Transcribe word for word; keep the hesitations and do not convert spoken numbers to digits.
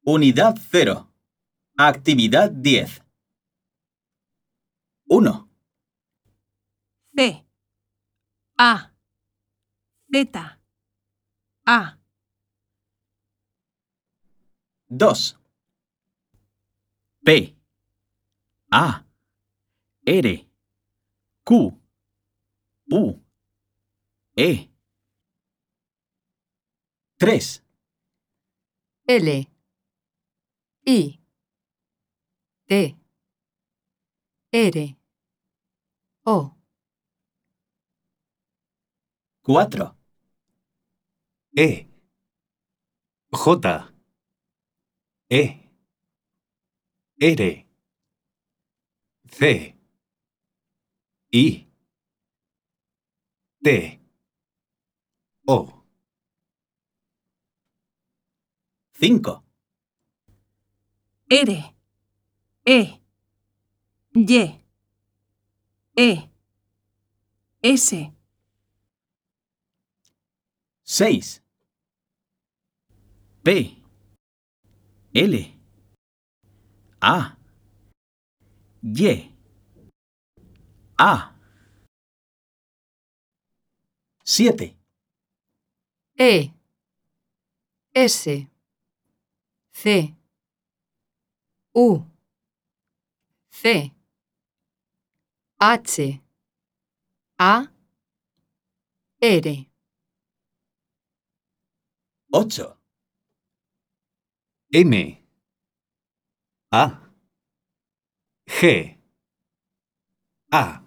Unidad cero. Actividad diez. uno, C, A, Z, A, dos, P, A, R, Q, U, E. tres, L, I, T, R, O, cuatro, E, J, E, R, C, I, T, O. cinco, R, E, Y, E, S, seis, P, L, A, Y, A. siete, E, S, C, U, C, H, A, R, ocho, M, A, G, A.